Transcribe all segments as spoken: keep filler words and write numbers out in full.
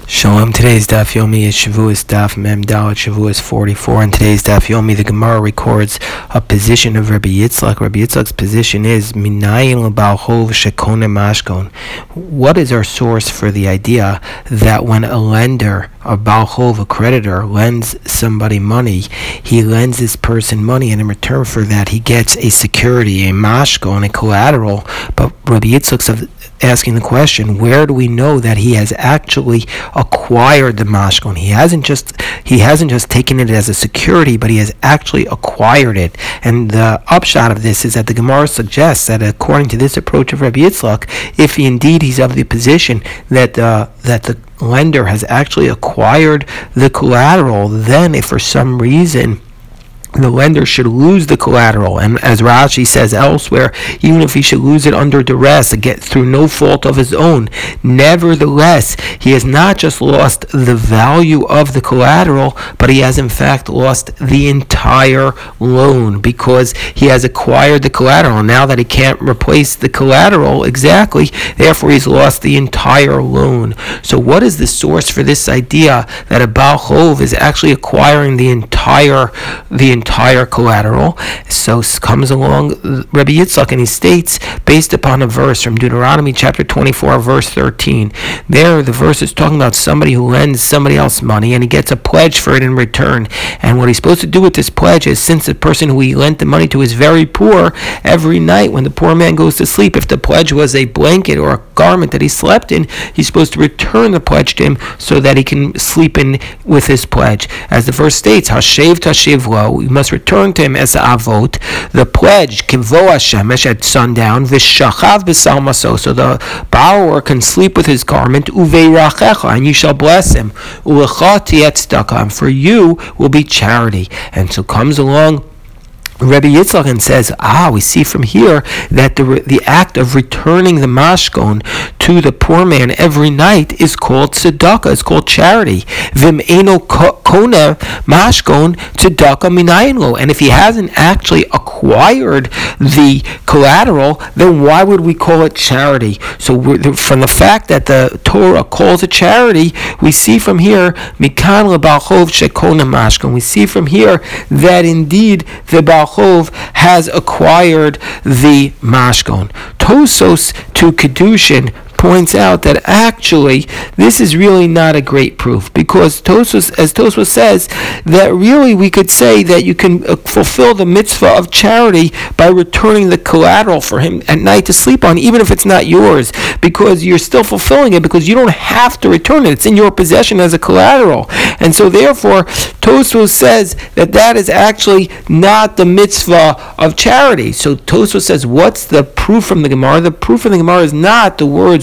Shalom. Today's Daf Yomi is Shavuos Daf Mem Dalet Shavuos forty-four. And today's Daf Yomi, the Gemara records a position of Rabbi Yitzchak. Rabbi Yitzchak's position is Minayin l'Baal Chov Shekone Mashkon. What is our source for the idea that when a lender, a Baal Chov, a creditor, lends somebody money, he lends this person money, and in return for that he gets a security, a mashkon, a collateral? But Rabbi Yitzchak's asking the question, where do we know that he has actually acquired the mashkon? He hasn't just he hasn't just taken it as a security, but he has actually acquired it. And the upshot of this is that the Gemara suggests that according to this approach of Rabbi Yitzchak, if he indeed he's of the position that uh, that the lender has actually acquired the collateral, then if for some reason the lender should lose the collateral, and as Rashi says elsewhere, even if he should lose it under duress, get through no fault of his own, nevertheless, he has not just lost the value of the collateral, but he has in fact lost the entire loan, because he has acquired the collateral. Now that he can't replace the collateral exactly, therefore he's lost the entire loan. So what is the source for this idea that a Baal Chov is actually acquiring the entire the entire collateral? So comes along Rabbi Yitzchak, and he states, based upon a verse from Deuteronomy chapter twenty-four, verse thirteen. There, the verse is talking about somebody who lends somebody else money, and he gets a pledge for it in return. And what he's supposed to do with this pledge is, since the person who he lent the money to is very poor, every night when the poor man goes to sleep, if the pledge was a blanket or a garment that he slept in, he's supposed to return the pledge to him so that he can sleep in with his pledge. As the verse states, Hashev tashiv lo, you must return to him as avot, the pledge, kivo hashemesh, at sundown, v'shachav b'salmaso, so the borrower can sleep with his garment, uveirachecha, and you shall bless him, ulecha tiyet tzedakah, and for you will be charity. And so comes along Rabbi Yitzchak and says, ah, we see from here that the the act of returning the mashkon to the poor man every night is called tzedakah, it's called charity. Vim eno kona mashkon tzedakah minayin lo. And if he hasn't actually acquired the collateral, then why would we call it charity? So we're, from the fact that the Torah calls it charity, we see from here, mikan leBaal Chov shekona mashkon. We see from here that indeed the Baal Chov has acquired the mashkon. Tosos to Kedushin points out that actually this is really not a great proof, because Tosfos, as Tosfos says, that really we could say that you can uh, fulfill the mitzvah of charity by returning the collateral for him at night to sleep on, even if it's not yours, because you're still fulfilling it, because you don't have to return it. It's in your possession as a collateral. And so therefore, Tosfos says that that is actually not the mitzvah of charity. So Tosfos says, what's the proof from the Gemara? The proof from the Gemara is not the words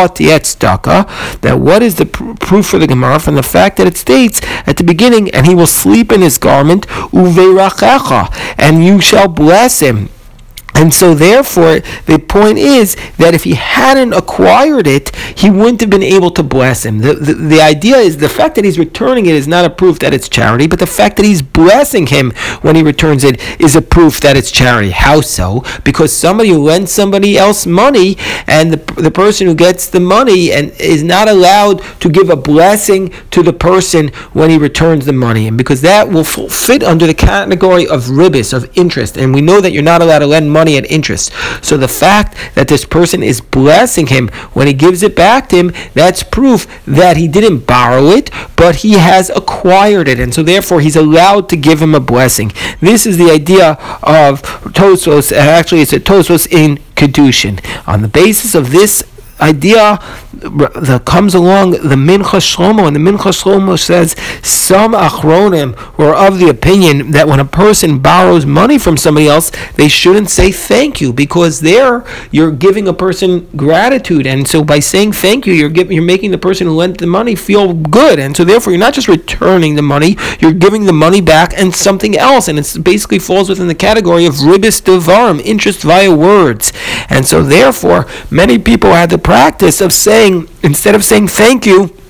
that what is the pr- proof for the Gemara? From the fact that it states at the beginning, and he will sleep in his garment, uveirachecha, and you shall bless him. And so therefore, the point is that if he hadn't acquired it, he wouldn't have been able to bless him. The, the, the idea is the fact that he's returning it is not a proof that it's charity, but the fact that he's blessing him when he returns it is a proof that it's charity. How so? Because somebody who lends somebody else money, and the, the person who gets the money and is not allowed to give a blessing to the person when he returns the money, and because that will f- fit under the category of ribis, of interest, and we know that you're not allowed to lend money at interest. So the fact that this person is blessing him when he gives it back to him, that's proof that he didn't borrow it, but he has acquired it, and so therefore he's allowed to give him a blessing. This is the idea of Tosfos, and actually it's a Tosfos in Kedushin. On the basis of this idea that comes along the Mincha Shlomo, and the Mincha Shlomo says some Achronim were of the opinion that when a person borrows money from somebody else, they shouldn't say thank you, because there you're giving a person gratitude, and so by saying thank you, you're giving, you're making the person who lent the money feel good, and so therefore you're not just returning the money, you're giving the money back and something else, and it basically falls within the category of ribis devarim, interest via words. And so therefore many people had the practice of saying, instead of saying thank you,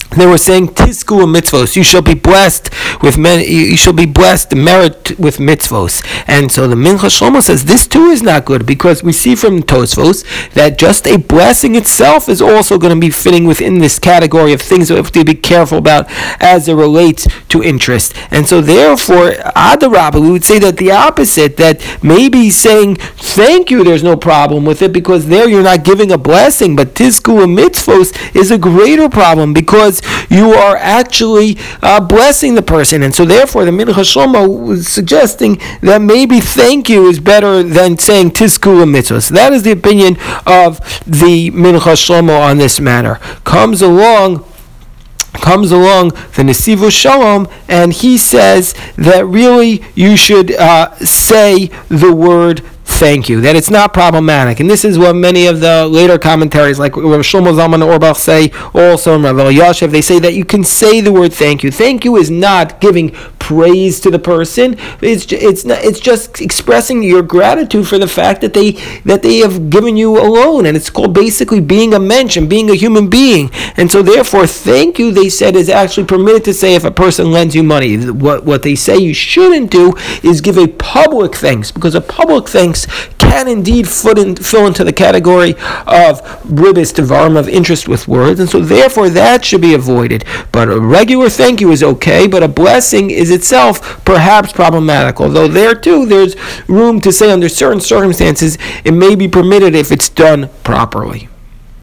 they were saying tisku mitzvos. You shall be blessed with men. You shall be blessed, merit with mitzvos. And so the Mincha Shlomo says this too is not good, because we see from Tosfos that just a blessing itself is also going to be fitting within this category of things that we have to be careful about as it relates to interest. And so therefore, Adarabba, we would say that the opposite, that maybe saying thank you, there's no problem with it, because there you're not giving a blessing, but tisku mitzvos is a greater problem, because you are actually uh, blessing the person. And so therefore the Mincha Shlomo was suggesting that maybe thank you is better than saying tisku mitzvah. So that is the opinion of the Mincha Shlomo on this matter. Comes along comes along the Nesivu Shalom, and he says that really you should uh, say the word thank you, that it's not problematic. And this is what many of the later commentaries, like Rav Shlomo Zalman Auerbach, say, also in Rav Elyashiv, they say that you can say the word thank you. Thank you is not giving praise to the person. It's it's not, it's just expressing your gratitude for the fact that they that they have given you a loan, and it's called basically being a mensch and being a human being. And so therefore, thank you, they said, is actually permitted to say if a person lends you money. What what they say you shouldn't do is give a public thanks, because a public thanks can indeed foot in, fill into the category of ribis devarim, of interest with words, and so therefore that should be avoided. But a regular thank you is okay, but a blessing is itself perhaps problematic, although there too there's room to say under certain circumstances it may be permitted if it's done properly.